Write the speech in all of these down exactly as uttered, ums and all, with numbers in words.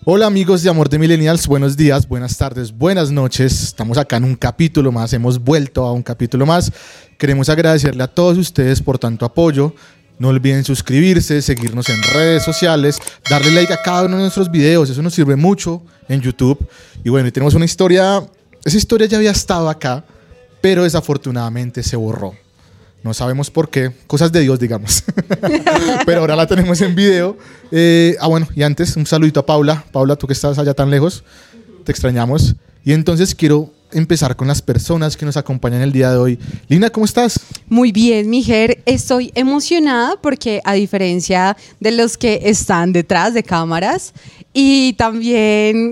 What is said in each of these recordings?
Hola amigos de Amor de Millennials, buenos días, buenas tardes, buenas noches. Estamos acá en un capítulo más, hemos vuelto a un capítulo más. Queremos agradecerle a todos ustedes por tanto apoyo. No olviden suscribirse, seguirnos en redes sociales, darle like a cada uno de nuestros videos, eso nos sirve mucho en YouTube. Y bueno, y tenemos una historia, esa historia ya había estado acá, pero desafortunadamente se borró. No sabemos por qué, cosas de Dios, digamos. Pero ahora la tenemos en video. Eh, ah, bueno, y antes un saludito a Paula. Paula, tú que estás allá tan lejos, te extrañamos. Y entonces quiero empezar con las personas que nos acompañan el día de hoy. Lina, ¿cómo estás? Muy bien, Mijer. Estoy emocionada porque a diferencia de los que están detrás de cámaras y también,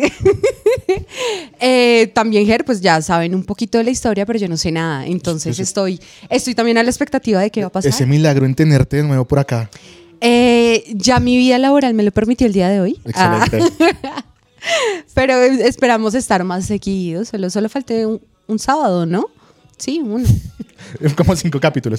eh, también Ger, pues ya saben un poquito de la historia, pero yo no sé nada. Entonces estoy, estoy también a la expectativa de qué va a pasar. Ese milagro en tenerte de nuevo por acá. Eh, ya mi vida laboral me lo permitió el día de hoy. Excelente. Ah. Pero esperamos estar más seguidos. Solo, solo falté un, un sábado, ¿no? Sí, uno. Como cinco capítulos.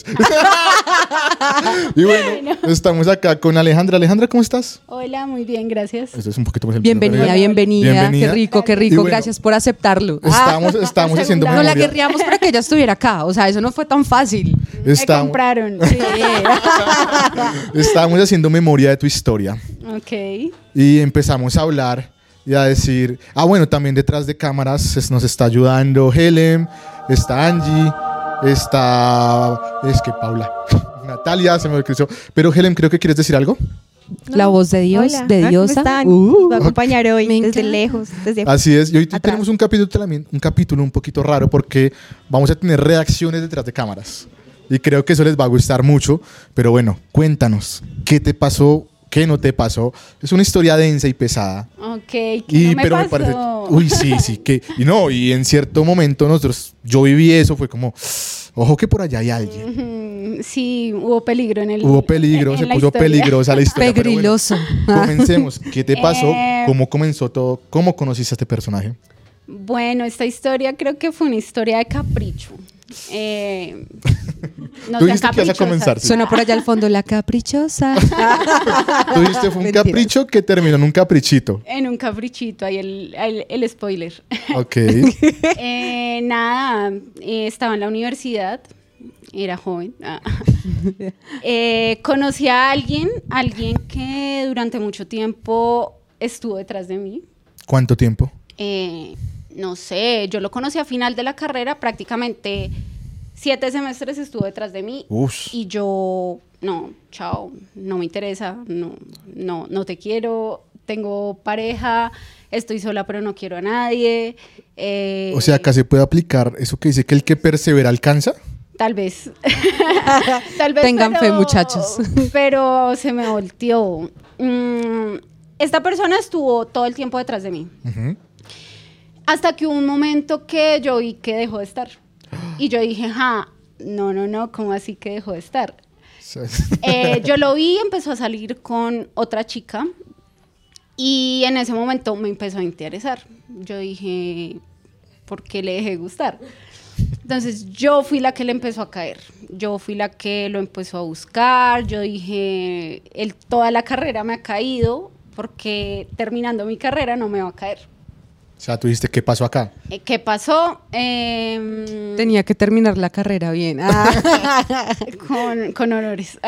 Y bueno, estamos acá con Alejandra. Alejandra, ¿cómo estás? Hola, muy bien, gracias. Esto es un poquito más el bienvenida, bienvenida, bienvenida. Qué rico, qué rico. Bueno, gracias por aceptarlo. Estamos, estamos haciendo memoria. No la querríamos para que ella estuviera acá. O sea, eso no fue tan fácil. Estamos, Me compraron. Sí. Estamos haciendo memoria de tu historia. Ok. Y empezamos a hablar y a decir, ah, bueno, también detrás de cámaras nos está ayudando Helen, está Angie, está, es que Paula, Natalia, se me cruzó. Pero Helen, creo que quieres decir algo. No. La voz de Dios, Hola. de Diosa. ¿Cómo están? Uh, Voy a acompañar hoy desde encanta. lejos, desde Así es, y hoy atrás. tenemos un capítulo también, un capítulo un poquito raro porque vamos a tener reacciones detrás de cámaras. Y creo que eso les va a gustar mucho, pero bueno, cuéntanos, ¿qué te pasó? ¿Qué no te pasó? Es una historia densa y pesada. Ok, ¿qué Y, no me pero pasó? me parece, uy, sí, sí, que, y no, y en cierto momento nosotros, yo viví eso, fue como, ojo que por allá hay alguien. Ujú, sí, hubo peligro en el... Hubo peligro, en se la puso historia. peligrosa la historia. pero bueno, Pegriloso. comencemos, ¿qué te pasó? Eh, ¿Cómo comenzó todo? ¿Cómo conociste a este personaje? Bueno, esta historia creo que fue una historia de capricho. Eh, no Tú sean dijiste que ibas a caprichosas. comenzar, sí. Suena por allá al fondo la caprichosa. Tú dijiste fue un Mentiras. capricho que terminó en un caprichito. En un caprichito, ahí el, el, el spoiler. Ok. Eh, nada, eh, estaba en la universidad, era joven. Ah. Eh, conocí a alguien, alguien que durante mucho tiempo estuvo detrás de mí. ¿Cuánto tiempo? Eh, no sé, yo lo conocí a final de la carrera, prácticamente siete semestres estuvo detrás de mí. Uf. Y yo, no, chao, no me interesa, no, no, no te quiero, tengo pareja, estoy sola pero no quiero a nadie. Eh, O sea, acá se puede aplicar eso que dice que el que persevera alcanza. Tal vez. Tal vez. Tengan pero, fe, muchachos. Pero se me volteó. Mm, esta persona estuvo todo el tiempo detrás de mí. Uh-huh. Hasta que hubo un momento que yo vi que dejó de estar. Y yo dije, ja, no, no, no, ¿cómo así que dejó de estar? Eh, yo lo vi, empezó a salir con otra chica. Y en ese momento me empezó a interesar. Yo dije, ¿por qué le dejé de gustar? Entonces yo fui la que le empezó a caer, yo fui la que lo empezó a buscar, yo dije, él, toda la carrera me ha caído porque terminando mi carrera no me va a caer. O sea, tú dijiste, ¿qué pasó acá? Eh, ¿Qué pasó? Eh, Tenía que terminar la carrera bien. Ah. con, con honores.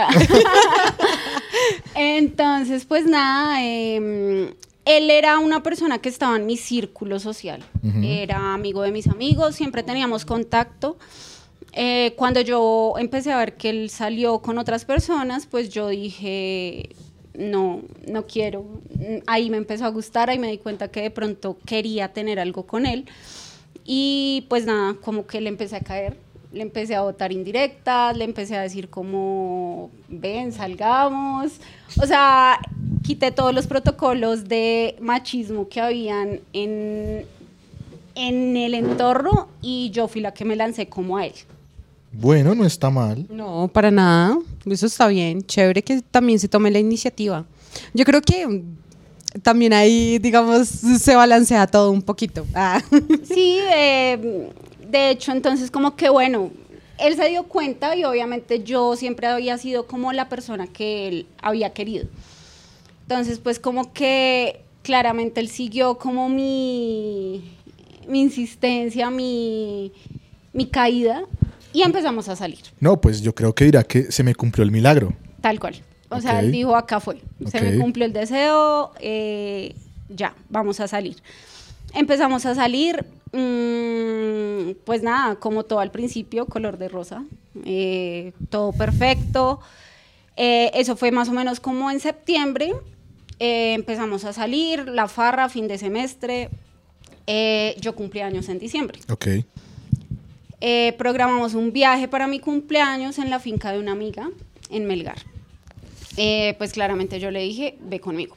Entonces, pues nada, eh, él era una persona que estaba en mi círculo social, uh-huh. Era amigo de mis amigos, siempre teníamos contacto. Eh, cuando yo empecé a ver que él salió con otras personas, pues yo dije, no, no quiero. Ahí me empezó a gustar, ahí me di cuenta que de pronto quería tener algo con él. Y pues nada, como que le empecé a caer, le empecé a botar indirectas, le empecé a decir como, ven, salgamos. O sea, quité todos los protocolos de machismo que habían en, en el entorno y yo fui la que me lancé como a él. Bueno, no está mal. No, para nada. Eso está bien. Chévere que también se tome la iniciativa. Yo creo que también ahí, digamos, se balancea todo un poquito. Ah. Sí, eh, de hecho, entonces como que bueno, él se dio cuenta y obviamente yo siempre había sido como la persona que él había querido. Entonces, pues como que claramente él siguió como mi, mi insistencia, mi, mi caída, y empezamos a salir. No, pues yo creo que dirá que se me cumplió el milagro. Tal cual. O Ok. sea, él dijo, acá fue. Se Ok. me cumplió el deseo, eh, ya, vamos a salir. Empezamos a salir, mmm, pues nada, como todo al principio, color de rosa, eh, todo perfecto. Eh, eso fue más o menos como en septiembre. Eh, empezamos a salir, la farra, fin de semestre. Eh, yo cumplí años en diciembre. Ok. Eh, programamos un viaje para mi cumpleaños en la finca de una amiga en Melgar. Eh, pues claramente yo le dije, ve conmigo.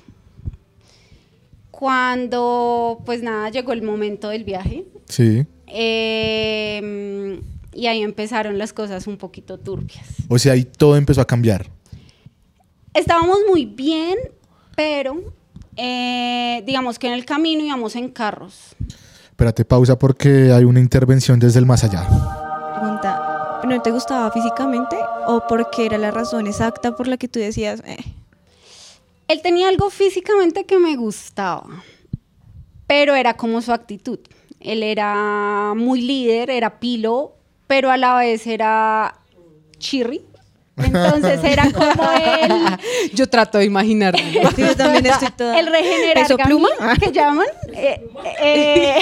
Cuando, pues nada, llegó el momento del viaje, Sí. eh, y ahí empezaron las cosas un poquito turbias. O sea, ahí todo empezó a cambiar. Estábamos muy bien, pero eh, digamos que en el camino íbamos en carros. Espérate, pausa porque hay una intervención desde el más allá. Pregunta, ¿pero no te gustaba físicamente o porque era la razón exacta por la que tú decías, eh? Él tenía algo físicamente que me gustaba, pero era como su actitud. Él era muy líder, era pilo, pero a la vez era chirri. Entonces era como él, Yo trato de imaginarme. Sí, yo también estoy toda... el regenerar ¿Peso pluma? que llaman. Eh, eh,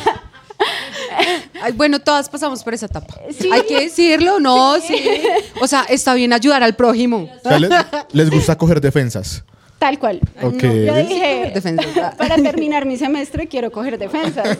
Ay, bueno, todas pasamos por esa etapa. Sí. Hay que decirlo, no, sí. O sea, está bien ayudar al prójimo. O sea, les, les gusta coger defensas. Tal cual. Ok. Yo Coger dije, defensas. para terminar mi semestre quiero coger defensas.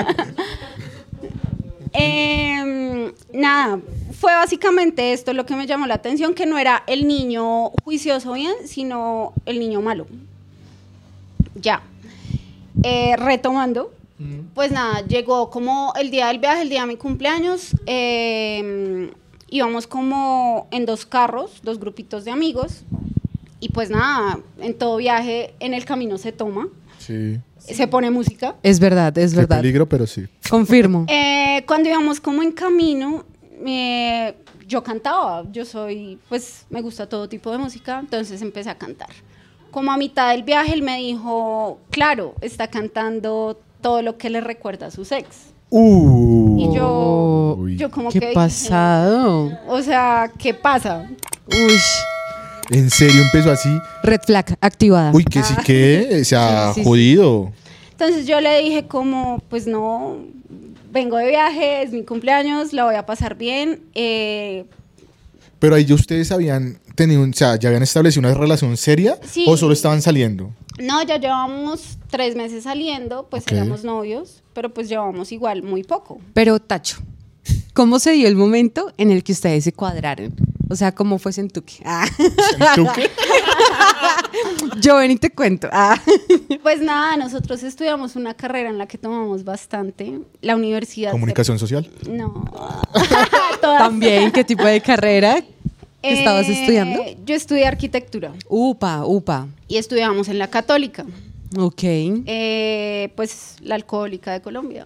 Eh, nada, fue básicamente esto lo que me llamó la atención, que no era el niño juicioso bien, sino el niño malo. Ya. Eh, retomando, pues nada, llegó como el día del viaje, el día de mi cumpleaños, eh, íbamos como en dos carros, dos grupitos de amigos, y pues nada, en todo viaje, en el camino se toma, Sí. se pone música. Es verdad, es Qué verdad. peligro, pero sí. Confirmo. Eh, cuando íbamos como en camino, eh, yo cantaba, yo soy, pues me gusta todo tipo de música, entonces empecé a cantar. Como a mitad del viaje él me dijo, claro, está cantando todo lo que le recuerda a su ex. Uh. Y yo, Uy. yo como ¿Qué que dije, pasado? o sea, ¿qué pasa? Uy, ¿En serio empezó así? red flag activada. Uy, que sí que se ha Sí, sí, sí. jodido. Entonces yo le dije como, pues no, vengo de viaje, es mi cumpleaños, la voy a pasar bien. Eh, Pero ahí ya ustedes habían tenido, un- o sea, ya habían establecido una relación seria Sí. o solo estaban saliendo. no, ya llevamos tres meses saliendo, pues Ok. éramos novios, pero pues llevamos igual muy poco. Pero, Tacho, ¿cómo se dio el momento en el que ustedes se cuadraron? O sea, ¿cómo fue Sentuque? Ah. ¿Tú qué? Yo ven y te cuento. Ah. Pues nada, nosotros estudiamos una carrera en la que tomamos bastante, la universidad. Comunicación social. No. Todas. También, ¿qué tipo de carrera que estabas Eh, estudiando? Yo estudié arquitectura Upa, upa. y estudiamos en la Católica, Ok. eh, pues la alcohólica de Colombia.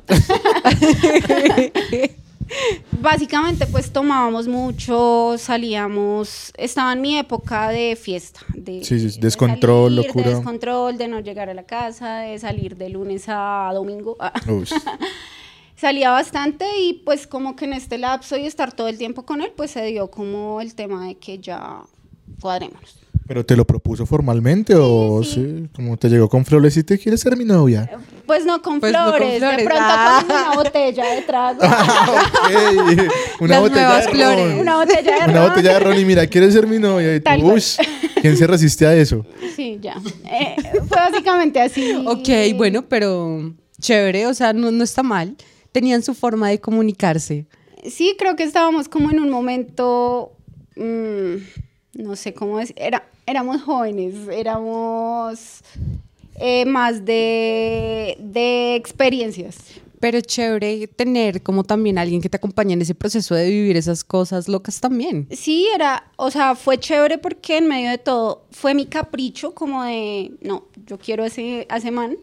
Básicamente pues tomábamos mucho, salíamos, estaba en mi época de fiesta, de, Sí, sí, de descontrol, salir, locura. de descontrol, de no llegar a la casa, de salir de lunes a domingo. Uy. Salía bastante y pues como que en este lapso y estar todo el tiempo con él, pues se dio como el tema de que ya cuadrémonos. ¿Pero te lo propuso formalmente o sí. sí? Como te llegó con flores y te quieres ser mi novia? Pues no con, Pues no con flores, flores. de pronto Ah. con una botella de trago. Ok. Una Las botella nuevas de flores. ron. Una botella de Una ron. botella de ron y mira, ¿quieres ser mi novia? Y tú, Tal cual. uy, ¿quién se resiste a eso? Sí, ya. Eh, fue básicamente así. Ok, bueno, pero chévere, o sea, no, no está mal. Tenían su forma de comunicarse. Sí, creo que estábamos como en un momento, mmm, no sé cómo decir, era, éramos jóvenes, éramos eh, más de, de experiencias. Pero chévere tener como también alguien que te acompañe en ese proceso de vivir esas cosas locas también. Sí, era, o sea, fue chévere porque en medio de todo fue mi capricho como de, no, yo quiero ese, a ese man,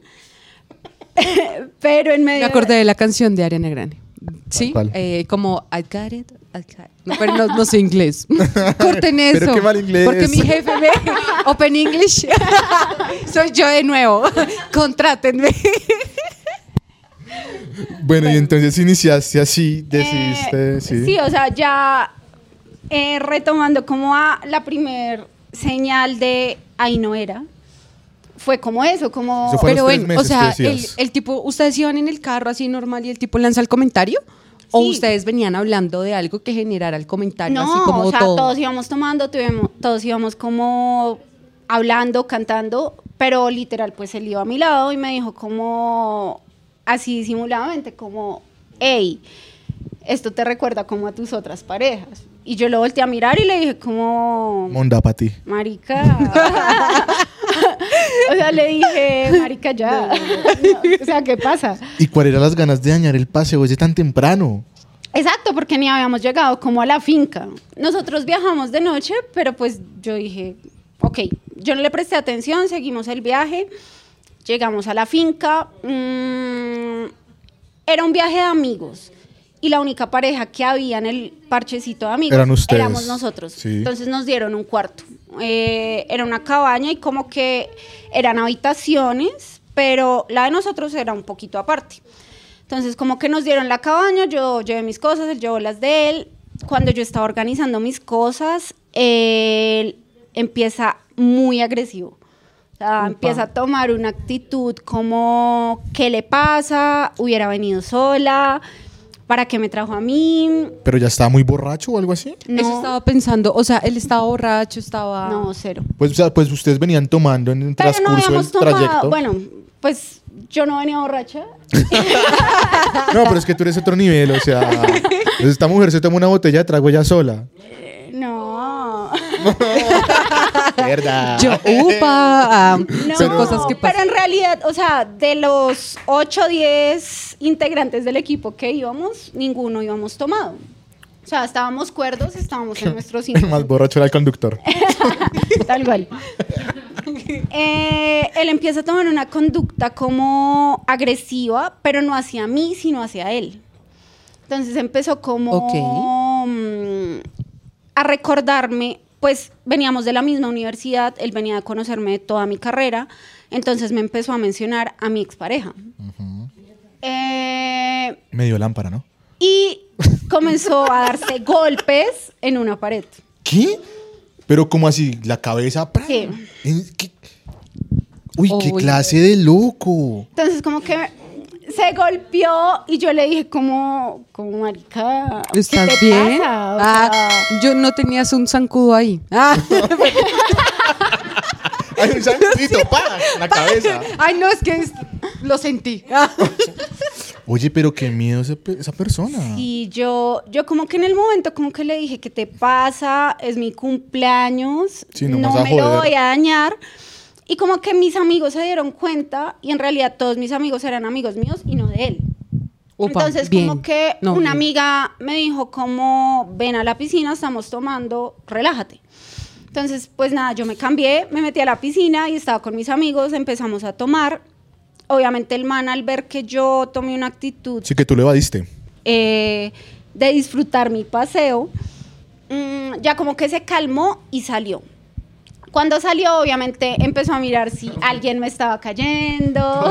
pero en medio Me acordé de la canción de Ariana Grande. Sí, ¿Cuál? eh, como I got it, Okay. No, pero no, no sé inglés. Corten eso. Pero qué mal inglés. Porque mi jefe me... Open English. Soy yo de nuevo. Contrátenme. Bueno, y entonces iniciaste así, decidiste, Eh, sí. sí, o sea, ya eh, retomando como a la primer señal de ahí no era, fue como eso, como... Eso fue a los Pero tres bueno, meses, o sea, ¿qué el, decías? el tipo, ¿ustedes iban en el carro así normal y el tipo lanza el comentario? ¿O Sí. ustedes venían hablando de algo que generara el comentario No, así como o sea, todo? todos íbamos tomando, tuvimos, todos íbamos como hablando, cantando, pero literal, pues él iba a mi lado y me dijo como, así disimuladamente, como, hey, esto te recuerda como a tus otras parejas. Y yo lo volteé a mirar y le dije como, Monda para ti. marica. O sea, le dije, marica, ya. No, o sea, ¿qué pasa? ¿Y cuáles eran las ganas de dañar el paseo desde tan temprano? Exacto, porque ni habíamos llegado como a la finca. Nosotros viajamos de noche, pero pues yo dije, ok, yo no le presté atención, seguimos el viaje, llegamos a la finca. Mmm, era un viaje de amigos y la única pareja que había en el parchecito de amigos Eran ustedes. éramos nosotros. Sí. Entonces nos dieron un cuarto. Eh, era una cabaña y como que eran habitaciones, pero la de nosotros era un poquito aparte. Entonces, como que nos dieron la cabaña, yo llevé mis cosas, él llevó las de él. Cuando yo estaba organizando mis cosas, él empieza muy agresivo. O sea, Upa. empieza a tomar una actitud como, ¿qué le pasa? Hubiera venido sola, ¿para qué me trajo a mí? ¿Pero ya estaba muy borracho o algo así? No, Eso estaba pensando, o sea, él estaba borracho, estaba... no, cero. Pues, o sea, pues ustedes venían tomando en el Pero no transcurso habíamos del tomado, trayecto. bueno, pues yo no venía borracha. No, pero es que tú eres otro nivel, o sea, pues esta mujer se toma una botella de trago ella sola. Eh, No. ¿Verdad? Yo, upa, ah, No, son cosas que pero pasan. en realidad, o sea, de los ocho o diez integrantes del equipo que íbamos, ninguno íbamos tomado. O sea, estábamos cuerdos, estábamos en nuestros El más cinco. borracho era el conductor. Tal cual. Eh, él empieza a tomar una conducta como agresiva, pero no hacia mí, sino hacia él. Entonces empezó como Ok. mm, a recordarme, pues veníamos de la misma universidad, él venía a conocerme de toda mi carrera, entonces me empezó a mencionar a mi expareja. Eh, Medio lámpara, ¿no? y comenzó a darse golpes en una pared. ¿Qué? Pero como así, la cabeza. ¡pram! Sí. ¿En qué? Uy, qué Uy. clase de loco. Entonces como que se golpeó y yo le dije como, como marica, ¿qué ¿Estás te bien? pasa? O Ah, sea, yo no tenías un zancudo ahí. Ah. Hay un sangüito, pa, en la cabeza. Ay, no, es que es- lo sentí. Ah. Oye, pero qué miedo ese pe- esa persona. y yo, yo como que en el momento como que le dije, ¿qué te pasa? Es mi cumpleaños, Sí, no no vas a me lo joder. voy a dañar. Y como que mis amigos se dieron cuenta y en realidad todos mis amigos eran amigos míos y no de él. Upa, Entonces bien. como que No, una bien. amiga me dijo como, ven a la piscina, estamos tomando, relájate. Entonces pues nada, yo me cambié, me metí a la piscina y estaba con mis amigos, empezamos a tomar. Obviamente el man al ver que yo tomé una actitud Sí, que tú le evadiste. eh, de disfrutar mi paseo, mm, ya como que se calmó y salió. Cuando salió, obviamente, empezó a mirar si alguien me estaba cayendo.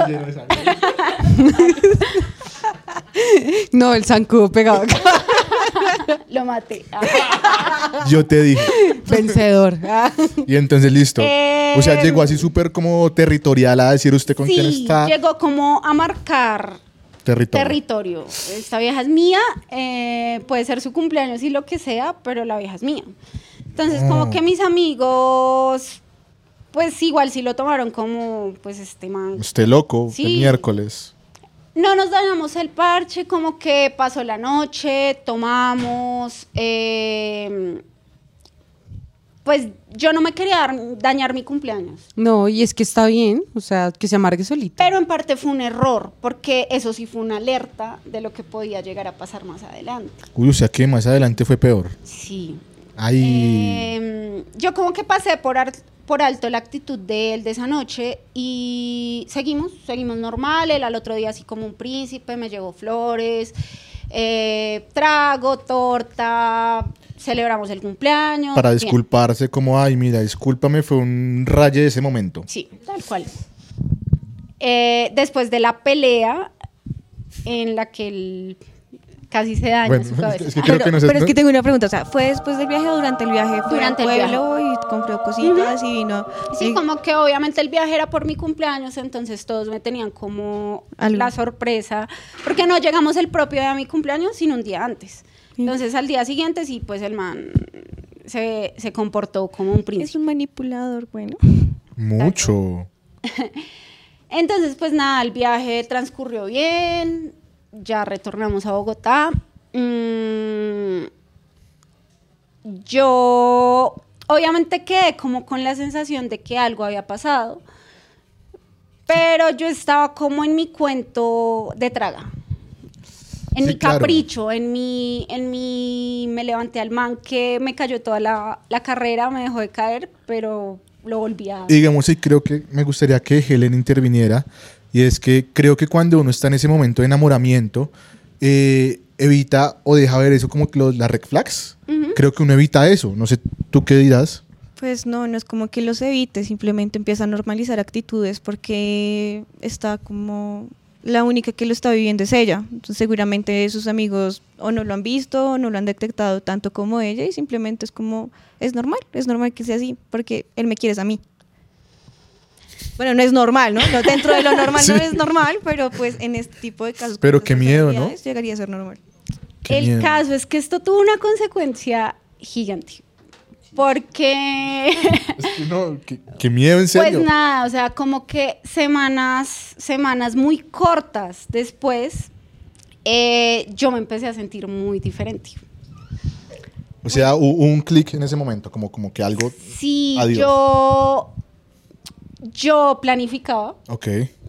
No, el zancudo pegado. Lo maté. Yo te dije. Vencedor. Ah. Y entonces listo. Eh, O sea, llegó así súper como territorial a decir usted con quién Sí, está. llegó como a marcar Territorio. territorio. Esta vieja es mía, eh, puede ser su cumpleaños y lo que sea, pero la vieja es mía. Entonces, Ah. como que mis amigos, pues igual sí lo tomaron como, pues este man. Usted loco, Sí. el miércoles. No nos dañamos el parche, como que pasó la noche, tomamos, eh, pues yo no me quería dar- dañar mi cumpleaños. No, y es que está bien, o sea, que se amargue solito. Pero en parte fue un error, porque eso sí fue una alerta de lo que podía llegar a pasar más adelante. Uy, o sea que más adelante fue peor. Sí. Ay. Eh, yo como que pasé por, ar- por alto la actitud de él de esa noche y seguimos, seguimos normal. Él al otro día así como un príncipe, me llevó flores, Eh, trago, torta, celebramos el cumpleaños. Para bien. disculparse, como, ay, mira, discúlpame, fue un raye de ese momento. Sí, tal cual. Eh, después de la pelea en la que él casi se daña Bueno, su cabeza. es que creo Pero, que no sé. pero es que tengo una pregunta, o sea, ¿fue después del viaje o durante el viaje? ¿Fue Durante al el pueblo y compró cositas y vino? Sí, y- como que obviamente el viaje era por mi cumpleaños, entonces todos me tenían como Algo. la sorpresa, porque no llegamos el propio día de mi cumpleaños, sino un día antes. Sí. Entonces al día siguiente sí, pues el man se, se comportó como un Es príncipe. un manipulador, bueno. Mucho. Entonces pues nada, el viaje transcurrió bien, ya retornamos a Bogotá. Mm, yo obviamente quedé como con la sensación de que algo había pasado, pero yo estaba como en mi cuento de traga, en Sí, mi claro. capricho, en mi, en mi, me levanté al man que me cayó toda la, la carrera, me dejó de caer, pero lo volví a... Y digamos, y creo que me gustaría que Helen interviniera, y es que creo que cuando uno está en ese momento de enamoramiento, eh, evita o deja ver eso como que los, las red flags. Creo que uno evita eso. No sé, ¿tú qué dirás? Pues no, no es como que los evite, simplemente empieza a normalizar actitudes porque está como la única que lo está viviendo es ella. Entonces, seguramente sus amigos o no lo han visto o no lo han detectado tanto como ella y simplemente es como, es normal, es normal que sea así porque él me quiere a mí. Bueno, no es normal, ¿no? No, dentro de lo normal Sí. no es normal, pero pues en este tipo de casos. Pero con qué estas miedo, ¿no? personalidades, llegaría a ser normal. Qué El miedo. caso es que esto tuvo una consecuencia gigante. Porque, Es que no, qué, qué miedo, en serio. pues nada, o sea, como que semanas, semanas muy cortas después, eh, yo me empecé a sentir muy diferente. O sea, hubo un clic en ese momento, como, como que algo. Sí, Adiós. yo, yo planificaba, Ok.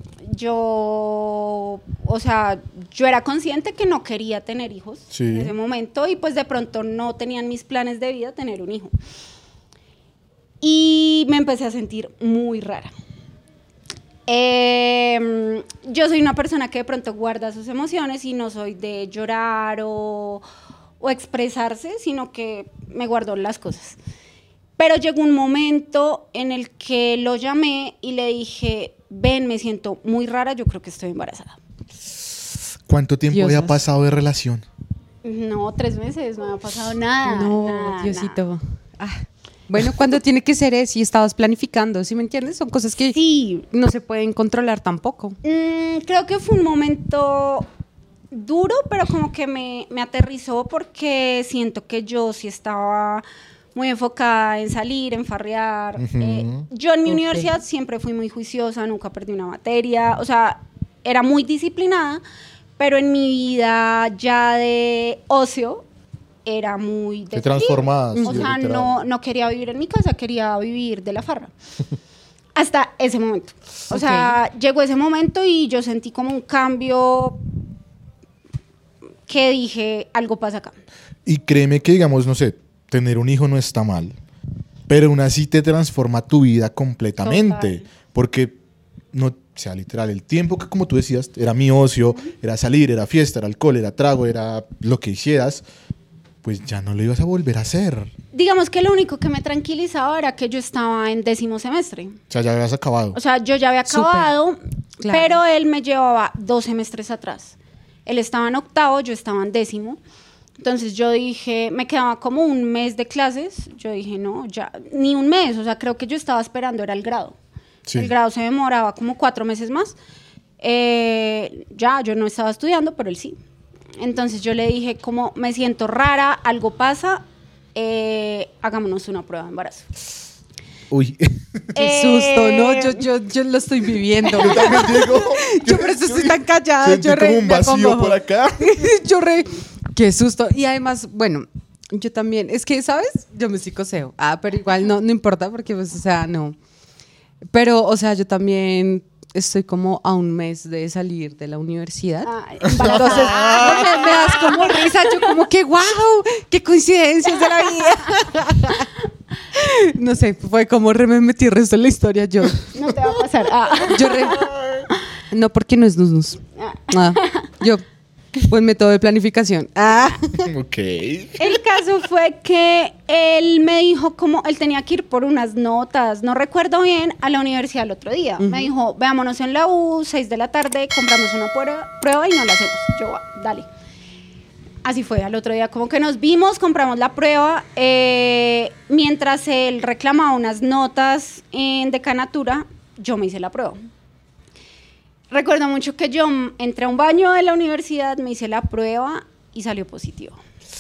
yo, o sea, yo era consciente que no quería tener hijos Sí. en ese momento y pues de pronto no tenían mis planes de vida tener un hijo. Y me empecé a sentir muy rara. Eh, yo soy una persona que de pronto guarda sus emociones y no soy de llorar o, o expresarse, sino que me guardo las cosas. Pero llegó un momento en el que lo llamé y le dije, ven, me siento muy rara, yo creo que estoy embarazada. ¿Cuánto tiempo Diosas. había pasado de relación? No, tres meses, no me ha pasado nada. No, nada, Diosito. Ah, bueno, cuando tiene que ser es si estabas planificando, ¿sí me entiendes? Son cosas que Sí, no se pueden controlar tampoco. mm, creo que fue un momento duro, pero como que me, me aterrizó porque siento que yo sí estaba muy enfocada en salir, en farrear. Ujú. Eh, yo en mi Ok. universidad siempre fui muy juiciosa, nunca perdí una materia, o sea, era muy disciplinada, pero en mi vida ya de ocio era muy... Te de transformabas, O sí, sea, literal. no, no quería vivir en mi casa, quería vivir de la farra. Hasta ese momento. O Ok. sea, llegó ese momento y yo sentí como un cambio que dije, algo pasa acá. Y créeme que, digamos, no sé, tener un hijo no está mal, pero aún así te transforma tu vida completamente. Total. Porque, no, o sea, literal, el tiempo que, como tú decías, era mi ocio, era salir, era fiesta, era alcohol, era trago, era lo que hicieras, pues ya no lo ibas a volver a hacer. Digamos que lo único que me tranquilizaba era que yo estaba en décimo semestre. O sea, ya habías acabado. O sea, yo ya había Súper. acabado, Claro. pero él me llevaba dos semestres atrás. Él estaba en octavo, yo estaba en décimo. Entonces yo dije, me quedaba como un mes de clases. Yo dije, no, ya, ni un mes. O sea, creo que yo estaba esperando, era el grado. Sí. El grado se demoraba como cuatro meses más. Eh, ya, yo no estaba estudiando, pero él sí. Entonces yo le dije, como me siento rara, algo pasa, eh, hagámonos una prueba de embarazo. Uy. Qué susto, ¿no? Eh, Yo, yo, yo lo estoy viviendo. Yo también, Diego. Yo por eso estoy tan callada. Sentí Yo re- como un me vacío acongojo. por acá. Yo re... Qué susto. Y además, bueno, yo también, es que, ¿sabes? Yo me psicoseo. Ah, pero igual no, no importa porque, pues, o sea, no. Pero, o sea, yo también estoy como a un mes de salir de la universidad. Ay, Entonces, embarazada. me, me das como risa, yo como que wow, qué coincidencias de la vida. No sé, fue como re me metí el resto de la historia yo. No te va a pasar. Ah. Yo re- no, porque no es nus nus. Ah. Ah, yo Buen método de planificación. Ah. Ok. El caso fue que él me dijo como él tenía que ir por unas notas, no recuerdo bien, a la universidad el otro día. Uh-huh. Me dijo, veámonos en la U, seis de la tarde, compramos una prueba, prueba y no la hacemos. Yo, dale. Así fue, al otro día como que nos vimos, compramos la prueba, eh, mientras él reclamaba unas notas en decanatura, yo me hice la prueba. Recuerdo mucho que yo entré a un baño de la universidad, me hice la prueba y salió positivo.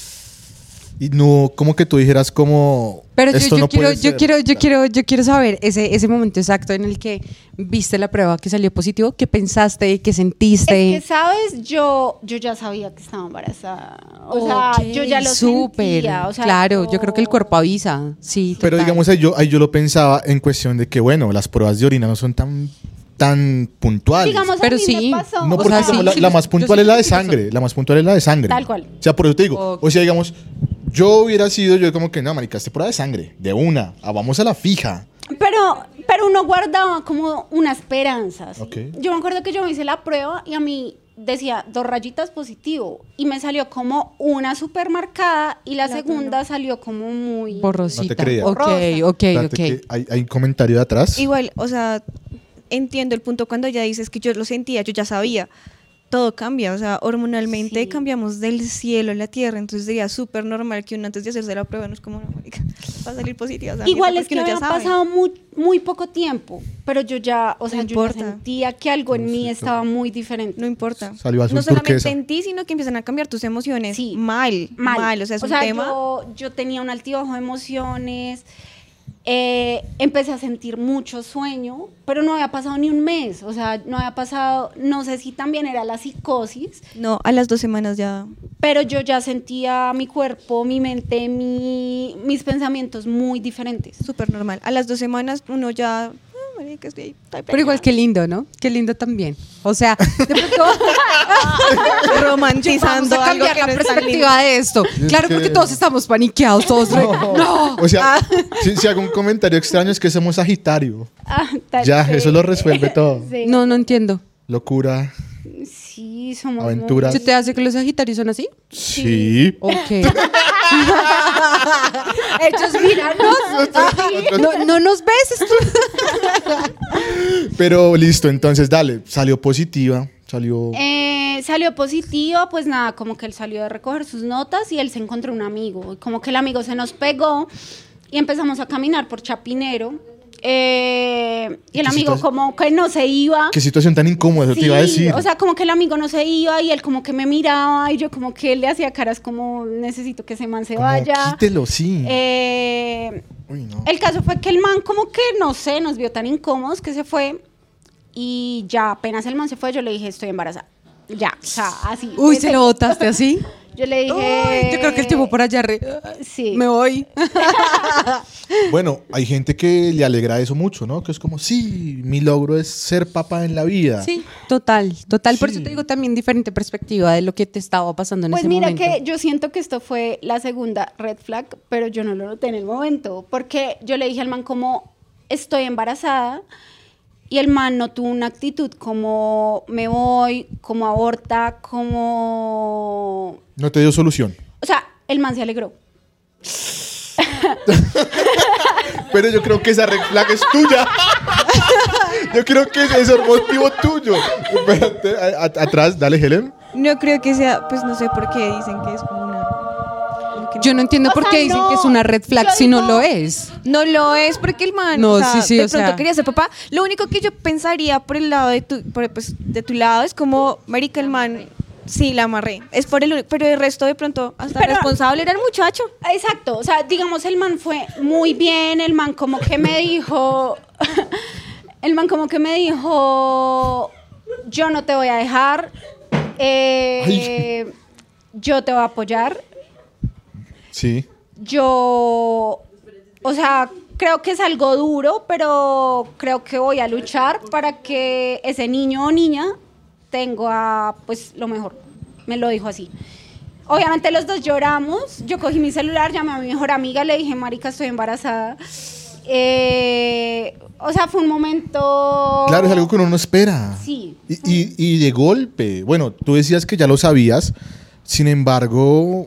Y no, como que tú dijeras como pero yo, esto yo no quiero, puede yo ser. quiero, yo quiero, yo quiero saber ese, ese momento exacto en el que viste la prueba que salió positivo, ¿qué pensaste, qué sentiste? Es que sabes, yo, yo ya sabía que estaba embarazada, o sea, okay, yo ya lo súper, sentía, o sea, claro, yo... yo creo que el cuerpo avisa, sí. Pero total. digamos ahí yo, ahí yo lo pensaba en cuestión de que bueno, las pruebas de orina no son tan tan puntuales. Digamos, pero a mí sí. me pasó. No, O porque sea, digamos, sí, la, sí, la sí, más yo puntual sí es la de creo que sangre, la más puntual es la de sangre. Tal cual. O sea, por eso te digo, Okay. o sea, digamos, yo hubiera sido, yo como que, no, marica, este prueba de sangre, de una, ah, vamos a la fija. Pero, pero uno guardaba como una esperanza. ¿sí? Okay. Yo me acuerdo que yo me hice la prueba y a mí decía dos rayitas positivo y me salió como una súper marcada y la, la segunda no. salió como muy borrosita. No te creía. Ok, ok, Espérate ok. que Hay, hay un comentario de atrás. Igual, o sea, entiendo el punto cuando ya dices que yo lo sentía, yo ya sabía. Todo cambia, o sea, hormonalmente sí. cambiamos del cielo a la tierra, entonces sería súper normal que uno antes de hacerse la prueba no es como, no, marica, va a salir positiva. O sea, igual es que me ha pasado muy, muy poco tiempo, pero yo ya, o sea, no yo ya sentía que algo en mí estaba muy diferente. No importa. Salió azul no solamente turquesa. en ti, sino que empiezan a cambiar tus emociones. Sí. Mal, mal, mal, o sea, es o un sea, tema. Yo, yo tenía un altibajo de emociones. Eh, empecé a sentir mucho sueño, pero no había pasado ni un mes, o sea, no había pasado, no sé si también era la psicosis. No, a las dos semanas ya. Pero yo ya sentía mi cuerpo, mi mente, mi, mis pensamientos muy diferentes. Súper normal. A las dos semanas uno ya... Oh, marica, estoy, estoy pero igual qué lindo, ¿no? Qué lindo también. O sea, de pronto romantizando vamos a cambiar algo la que no es tan perspectiva de esto. Es Claro, que- porque todos estamos paniqueados, todos. No. No. O sea, Ah. si, si hago un comentario extraño es que somos Sagitario. Ah, tal Ya, vez. eso lo resuelve todo. Sí. No, no entiendo. Locura. Sí, somos Aventuras. ¿Se te hace que los sagitarios son así? Sí. Ok. Hechos, míranos. No, no nos ves. Esto. Pero listo, entonces dale, salió positiva, salió... Eh, salió positivo, pues nada, como que él salió de recoger sus notas y él se encontró un amigo. Y como que el amigo se nos pegó y empezamos a caminar por Chapinero. Eh, y el ¿Qué amigo situación- como que no se iba. Qué situación tan incómoda, eso te iba a Sí, decir. o sea, como que el amigo no se iba y él como que me miraba y yo como que le hacía caras como necesito que ese man se Como, vaya. quítelo, sí. Eh, Uy, no. el caso fue que el man como que, no sé, nos vio tan incómodos que se fue y ya apenas el man se fue yo le dije estoy embarazada. Ya, o sea, así. Uy, Ese- ¿se lo botaste así? Yo le dije... Uy, yo creo que el tipo por allá re- Sí. me voy. Bueno, hay gente que le alegra eso mucho, ¿no? Que es como, sí, mi logro es ser papá en la vida. Sí, total, total. Por Sí. eso te digo también diferente perspectiva de lo que te estaba pasando en Pues ese mira momento. que yo siento que esto fue la segunda red flag, pero yo no lo noté en el momento, porque yo le dije al man como estoy embarazada y el man no tuvo una actitud como me voy, como aborta, como... No te dio solución. O sea, el man se alegró. Pero yo creo que esa red flag es tuya. Yo creo que ese es el motivo tuyo. Espérate, a- a- atrás, dale, Helen. No creo que sea, pues no sé por qué dicen que es como una... como que Yo no entiendo O por sea, qué dicen no, que es una red flag yo si no digo- lo es. No lo es porque el man, No, o sea, sí, sí, de o pronto sea. quería ser papá. Lo único que yo pensaría por el lado de tu, por, pues, de tu lado es como, marica, el man, sí, la amarré. Es por el único, pero el resto de pronto hasta Pero- responsable era el muchacho. Exacto, o sea, digamos, el man fue muy bien, el man como que me dijo, el man como que me dijo, yo no te voy a dejar, eh, yo te voy a apoyar, Sí. yo, o sea, creo que es algo duro, pero creo que voy a luchar para que ese niño o niña tenga, pues, lo mejor. Me lo dijo así. Obviamente los dos lloramos. Yo cogí mi celular, llamé a mi mejor amiga, le dije, marica, estoy embarazada. Eh, o sea, fue un momento... Claro, es algo que uno no espera. Sí. Y, y, y de golpe, bueno, tú decías que ya lo sabías, sin embargo,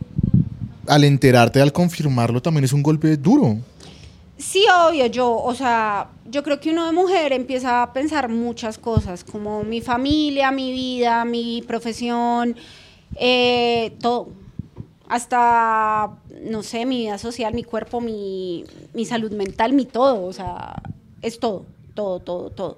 al enterarte, al confirmarlo, también es un golpe duro. Sí, obvio, yo, o sea, yo creo que uno de mujer empieza a pensar muchas cosas, como mi familia, mi vida, mi profesión, eh, todo. Hasta, no sé, mi vida social, mi cuerpo, mi, mi salud mental, mi todo, o sea, es todo, todo, todo, todo.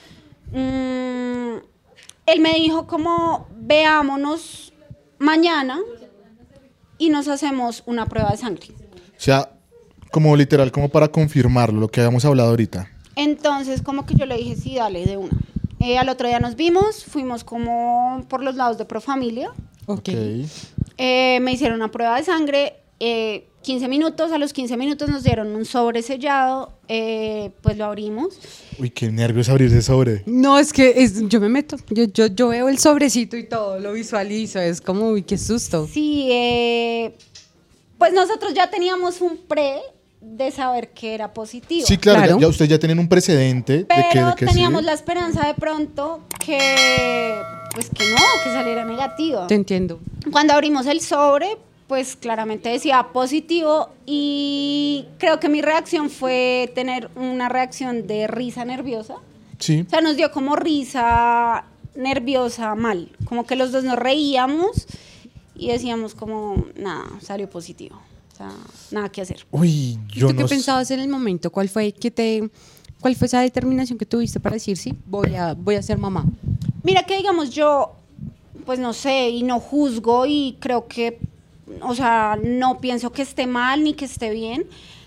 Mm, él me dijo como, veámonos mañana y nos hacemos una prueba de sangre. O sea, como literal, como para confirmarlo, lo que habíamos hablado ahorita. Entonces, como que yo le dije, sí, dale, de una. Eh, al otro día nos vimos, fuimos como por los lados de Profamilia. Ok. Ok. Eh, me hicieron una prueba de sangre, eh, quince minutos, a los quince minutos nos dieron un sobre sellado, eh, pues lo abrimos. Uy, qué nervios abrirse sobre. No, es que es, yo me meto, yo, yo, yo veo el sobrecito y todo, lo visualizo, es como, uy, qué susto. Sí, eh, pues nosotros ya teníamos un pre de saber que era positivo. Sí, claro, Claro. Ya, ya ustedes ya tienen un precedente Pero de que, de que teníamos sí. la esperanza de pronto que, pues que no, que saliera negativo. Te entiendo. Cuando abrimos el sobre, pues claramente decía positivo y creo que mi reacción fue tener una reacción de risa nerviosa. Sí. O sea, nos dio como risa nerviosa mal, como que los dos nos reíamos y decíamos como, nada, salió positivo. O sea, nada que hacer. Uy, ¿Y yo tú qué no sé. pensabas en el momento? ¿Cuál fue que te, cuál fue esa determinación que tuviste para decir sí, voy a, voy a ser mamá? Mira que digamos yo, pues no sé, y no juzgo y creo que, o sea, no pienso que esté mal ni que esté bien,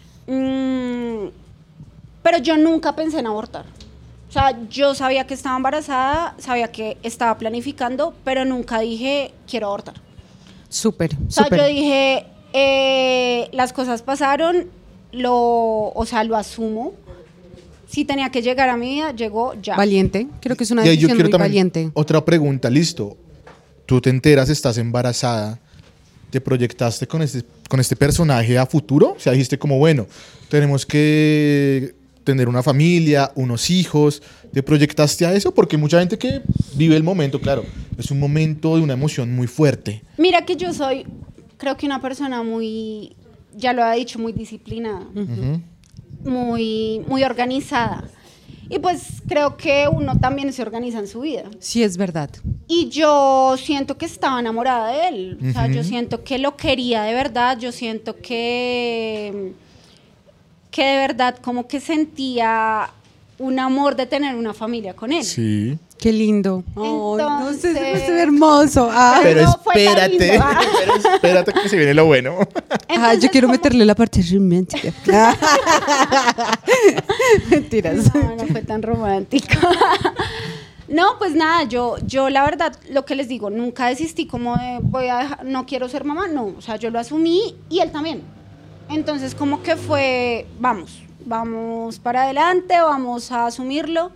mm, pero yo nunca pensé en abortar. O sea, yo sabía que estaba embarazada, sabía que estaba planificando, pero nunca dije quiero abortar. Súper, O sea, súper. yo dije, eh, las cosas pasaron, lo, o sea, lo asumo. Si tenía que llegar a mi vida, llegó ya. Valiente, creo que es una Y ahí yo decisión quiero muy también valiente. otra pregunta, listo. Tú te enteras, estás embarazada, te proyectaste con este, con este personaje a futuro, o sea, dijiste como, bueno, tenemos que tener una familia, unos hijos, ¿te proyectaste a eso? Porque mucha gente que vive el momento, claro, es un momento de una emoción muy fuerte. Mira que yo soy, creo que una persona muy, ya lo ha dicho, muy disciplinada, Ujú. muy, muy organizada. Y pues creo que uno también se organiza en su vida. Sí, es verdad. Y yo siento que estaba enamorada de él. O sea, Ujú. yo siento que lo quería de verdad. Yo siento que, que de verdad como que sentía un amor de tener una familia con él. Sí. Qué lindo. Oh, no sé, Entonces- se me hace hermoso. Ah, Pero no fue tan lindo. pero espérate que se viene lo bueno. ah, yo Entonces, quiero como- meterle la parte romántica. Mentiras. No, no fue tan romántico. No, pues nada, yo, yo la verdad, lo que les digo, nunca desistí como de voy a dejar, no quiero ser mamá, no, o sea, yo lo asumí y él también. Entonces como que fue, vamos, vamos para adelante, vamos a asumirlo.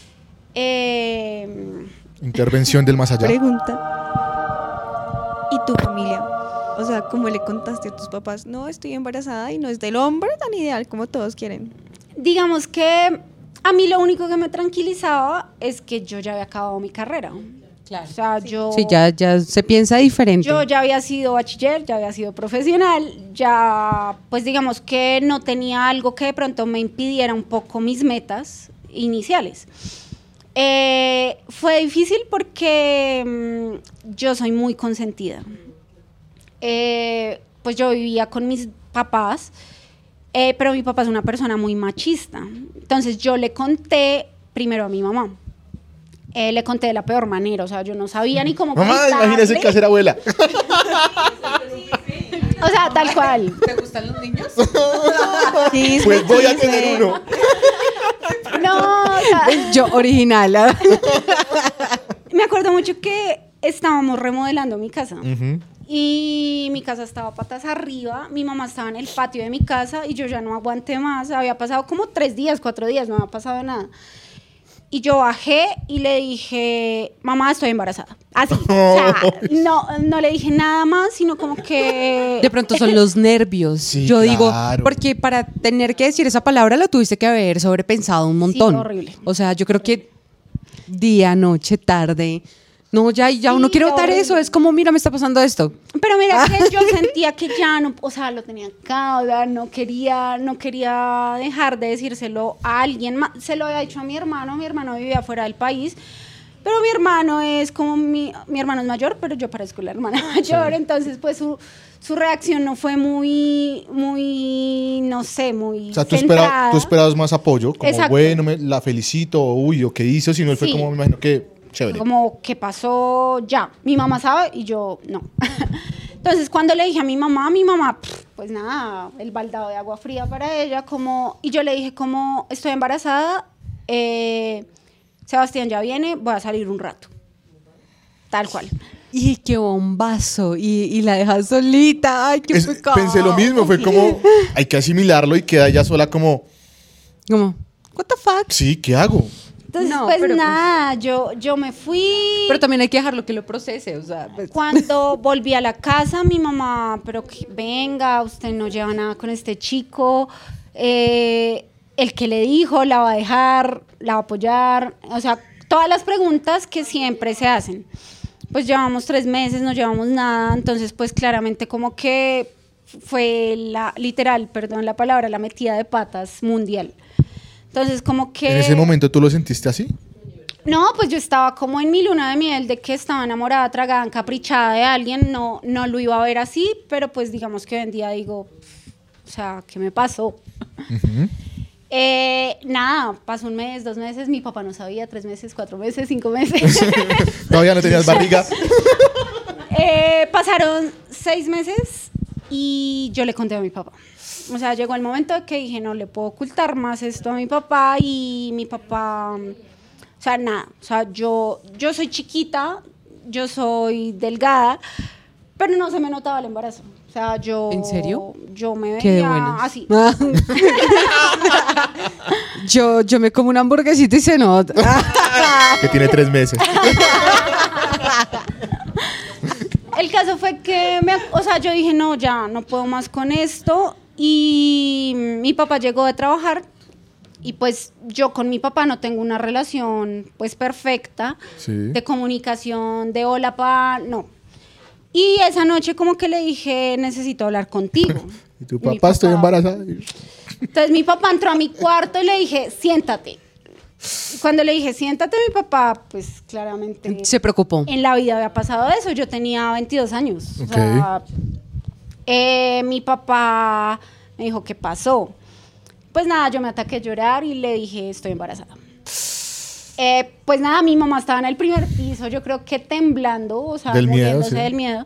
Eh, Intervención del más allá. Pregunta. ¿Y tu familia? O sea, ¿cómo le contaste a tus papás? No, estoy embarazada y no es del hombre tan ideal como todos quieren. digamos que a mí lo único que me tranquilizaba es que yo ya había acabado mi carrera. Claro. O sea, yo... Sí, ya, ya se piensa diferente. Yo ya había sido bachiller, ya había sido profesional, ya pues digamos que no tenía algo que de pronto me impidiera un poco mis metas iniciales. Eh, fue difícil porque mm, yo soy muy consentida. Eh, pues yo vivía con mis papás, eh, pero mi papá es una persona muy machista. Entonces yo le conté primero a mi mamá. Eh, le conté de la peor manera, o sea, yo no sabía ni cómo Mamá, contarle. imagínese que hacer abuela. O sea, tal cual. ¿Te gustan los niños? Sí, sí, Pues voy a sí, tener sí. uno. No, o sea, Yo, original. ¿ah? me acuerdo mucho que estábamos remodelando mi casa. Ujú. Y mi casa estaba patas arriba, mi mamá estaba en el patio de mi casa y yo ya no aguanté más. Había pasado como tres días, cuatro días, no había pasado nada. y yo bajé y le dije, mamá, estoy embarazada. Así, o sea, no, no le dije nada más, sino como que... De pronto son los nervios. Sí, Yo digo, claro. porque para tener que decir esa palabra lo tuviste que haber sobrepensado un montón. Sí, horrible. O sea, yo creo que día, noche, tarde. No, ya, ya Sí, uno quiere votar horrible. eso. Es como, mira, me está pasando esto. Pero mira que yo sentía que ya no, o sea, lo tenía acá, o sea, no quería, no quería dejar de decírselo a alguien más. Se lo había dicho a mi hermano, mi hermano vivía fuera del país, pero mi hermano es como mi, mi hermano es mayor, pero yo parezco la hermana mayor, entonces pues su, su reacción no fue muy, muy, no sé, muy O sea, tú, centrada. espera, tú esperabas más apoyo, como Exacto. bueno, me, la felicito, o uy, o qué hizo, sino él fue Sí. como, me imagino que chévere. Como, ¿qué pasó ya? Mi mamá sabe y yo no. Entonces, cuando le dije a mi mamá, mi mamá, pff, pues nada, el baldado de agua fría para ella, como, y yo le dije como, estoy embarazada, eh, Sebastián ya viene, voy a salir un rato. Tal cual. Y qué bombazo. Y, y la dejas solita. Ay, qué Es- pecado. pensé lo mismo, fue como, hay que asimilarlo y queda ella sola como, Como, what the fuck? sí, ¿qué hago? Entonces, No, pues pero- nada, yo, yo me fui. Pero también hay que dejarlo que lo procese. O sea, pues, Cuando volví a la casa, mi mamá, pero que venga, usted no lleva nada con este chico. Eh, el que le dijo, la va a dejar, la va a apoyar. O sea, todas las preguntas que siempre se hacen. Pues llevamos tres meses, no llevamos nada. Entonces, pues claramente como que fue la, literal, perdón la palabra, la metida de patas mundial. Entonces, como que... ¿En ese momento tú lo sentiste así? No, pues yo estaba como en mi luna de miel de que estaba enamorada, tragada, encaprichada de alguien, no, no lo iba a ver así, pero pues digamos que hoy en día digo, o sea, ¿qué me pasó? Eh, nada, pasó un mes, dos meses, mi papá no sabía, tres meses, cuatro meses, cinco meses. Todavía no tenías barriga. Eh, pasaron seis meses y yo le conté a mi papá. O sea, llegó el momento de que dije, no le puedo ocultar más esto a mi papá y mi papá, o sea, nada, o sea, yo, yo soy chiquita, yo soy delgada, pero no se me notaba el embarazo. O sea, yo... ¿En serio? Yo me qué de veía buenas. así. yo, yo me como una hamburguesita y se nota. Que tiene tres meses. El caso fue que, me, o sea, yo dije, no, ya, no puedo más con esto. Y mi papá llegó de trabajar y pues yo con mi papá no tengo una relación pues perfecta Sí. de comunicación, de hola, pa, no. Y esa noche como que le dije, necesito hablar contigo. Y tu Mi papá, estoy embarazada. Entonces mi papá entró a mi cuarto y le dije, siéntate. Y cuando le dije, siéntate, mi papá, pues claramente... Se preocupó. En la vida había pasado eso, yo tenía veintidós años. O Ok. sea, eh, mi papá me dijo, ¿qué pasó? Pues nada, yo me ataqué a llorar y le dije, estoy embarazada. Eh, pues nada, mi mamá estaba en el primer piso, yo creo que temblando, o sea, Del miedo, muriéndose sí. del miedo.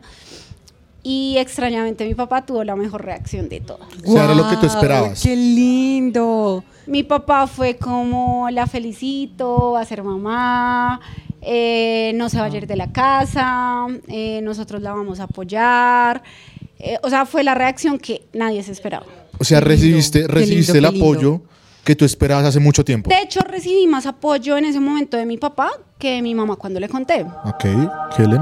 Y extrañamente mi papá tuvo la mejor reacción de todas. O sea, era lo que tú Guau, esperabas. ¡Qué lindo! Mi papá fue como, la felicito, va a ser mamá, eh, no se va a ir de la casa, eh, nosotros la vamos a apoyar. Eh, o sea, fue la reacción que nadie se esperaba. O sea, Qué lindo, recibiste, qué recibiste lindo, el qué lindo. apoyo que tú esperabas hace mucho tiempo. De hecho, recibí más apoyo en ese momento de mi papá que de mi mamá cuando le conté. Ok, Helen.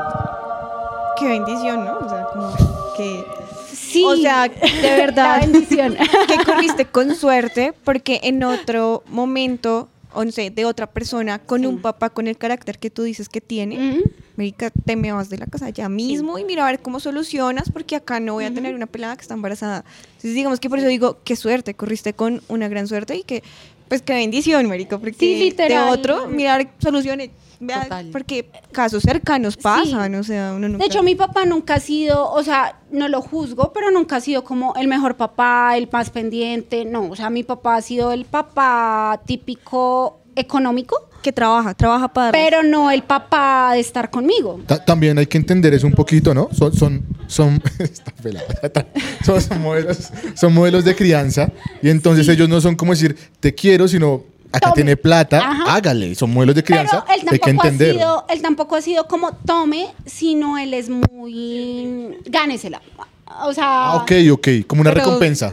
Qué bendición, ¿no? O sea, como que, Sí, o sea, de verdad. la bendición. que corriste con suerte, porque en otro momento, o no sé, de otra persona, con Sí. un papá con el carácter que tú dices que tiene, Ujú. marica, te me vas de la casa ya mismo y mira a ver cómo solucionas, porque acá no voy a tener una pelada que está embarazada. Entonces, digamos que por eso digo, qué suerte, corriste con una gran suerte y que, pues, qué bendición, marico, porque Sí, literal. de otro, mirar soluciones, vea, Total. porque casos cercanos pasan, o sea, uno nunca... De hecho, mi papá nunca ha sido, o sea, no lo juzgo, pero nunca ha sido como el mejor papá, el más pendiente, no, o sea, mi papá ha sido el papá típico económico, que trabaja, trabaja para darles. pero no el papá de estar conmigo. Ta- También hay que entender eso un poquito, ¿no? Son, son, son, está pelada. son, son modelos, son modelos de crianza y entonces ellos no son como decir te quiero, sino acá Tome. tiene plata, Ajá. hágale. Son modelos de crianza, Pero él hay que tampoco, ha entender. sido, él tampoco ha sido como tome, sino él es muy... gánesela. O sea... Ah, ok, ok, como una Pero- recompensa.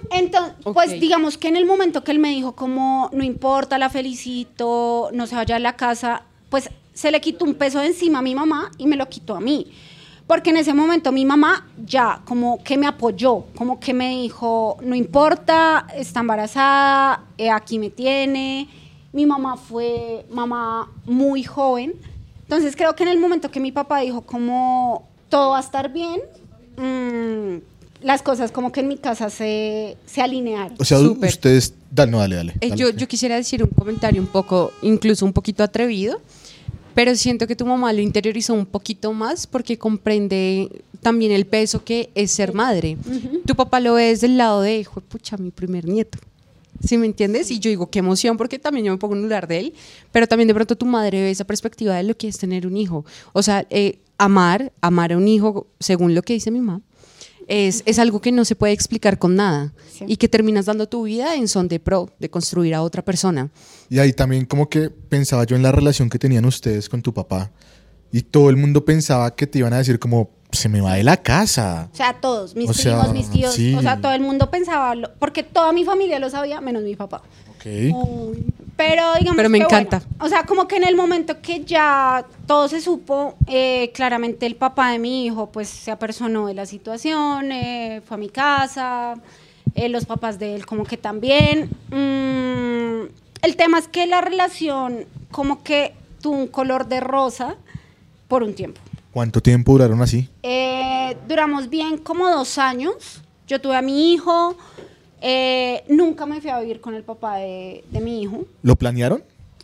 Entonces, Ok. pues digamos que en el momento que él me dijo como, no importa, la felicito, no se vaya a la casa, pues se le quitó un peso de encima a mi mamá y me lo quitó a mí. Porque en ese momento mi mamá ya como que me apoyó, como que me dijo, no importa, está embarazada, eh, aquí me tiene. Mi mamá fue mamá muy joven. Entonces creo que en el momento que mi papá dijo como, todo va a estar bien, mmm, las cosas como que en mi casa se, se alinearon. O sea, Súper. ustedes... Dale, no, dale, dale. Eh, dale. yo, yo quisiera decir un comentario un poco, incluso un poquito atrevido, pero siento que tu mamá lo interiorizó un poquito más porque comprende también el peso que es ser madre. Ujú. Tu papá lo ve desde el lado de, hijo de pucha, mi primer nieto. ¿Sí me entiendes? Y yo digo, qué emoción, porque también yo me pongo en el lugar de él, pero también de pronto tu madre ve esa perspectiva de lo que es tener un hijo. O sea, eh, amar, amar a un hijo, según lo que dice mi mamá, es, es algo que no se puede explicar con nada Sí. y que terminas dando tu vida en son de pro, de construir a otra persona. Y ahí también como que pensaba yo en la relación que tenían ustedes con tu papá. Y todo el mundo pensaba que te iban a decir como, se me va de la casa. O sea, todos, mis O sea, primos, mis tíos, sí. o sea, todo el mundo pensaba, lo- porque toda mi familia lo sabía, menos mi papá. Ok. Pero digamos Pero me que, encanta. bueno, o sea, como que en el momento que ya todo se supo, eh, claramente el papá de mi hijo pues se apersonó de la situación, eh, fue a mi casa, eh, los papás de él como que también. Mm, el tema es que la relación como que tuvo un color de rosa por un tiempo. ¿Cuánto tiempo duraron así? Eh, duramos bien como dos años. Yo tuve a mi hijo. Eh, nunca me fui a vivir con el papá de, de mi hijo. ¿Lo planearon?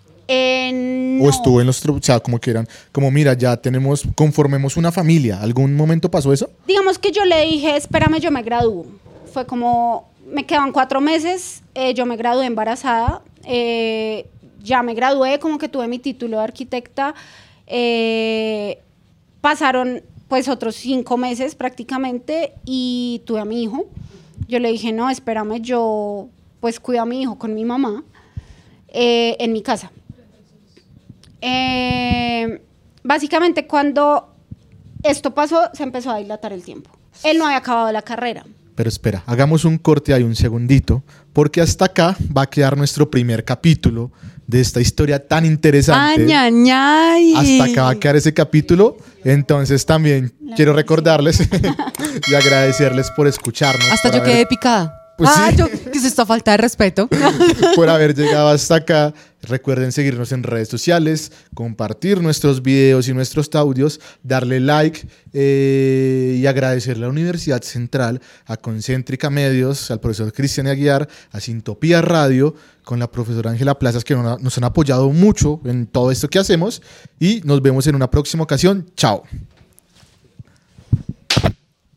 Eh, ¿O no. estuvo en los... tro- O sea, como que eran... Como, mira, ya tenemos... Conformemos una familia. ¿Algún momento pasó eso? Digamos que yo le dije, espérame, yo me gradúo. Fue como, me quedan cuatro meses, eh, yo me gradué embarazada, eh, ya me gradué, como que tuve mi título de arquitecta. eh, pasaron pues otros cinco meses prácticamente y tuve a mi hijo. Yo le dije, no, espérame, yo pues cuido a mi hijo con mi mamá eh, en mi casa. Eh, básicamente cuando esto pasó, se empezó a dilatar el tiempo. Él no había acabado la carrera. Pero espera, hagamos un corte ahí un segundito, porque hasta acá va a quedar nuestro primer capítulo de esta historia tan interesante. ¡Ay, ay, ay! Hasta acá va a quedar ese capítulo. Entonces también quiero recordarles y agradecerles por escucharnos. Hasta por yo haber- quedé picada. Pues ah, sí. yo, ¿qué es esta falta de respeto? por haber llegado hasta acá. Recuerden seguirnos en redes sociales, compartir nuestros videos y nuestros audios, darle like eh, y agradecerle a la Universidad Central, a Concéntrica Medios, al profesor Cristian Aguiar, a Sintopía Radio, con la profesora Ángela Plazas, que nos nos han apoyado mucho en todo esto que hacemos. Y nos vemos en una próxima ocasión. Chao.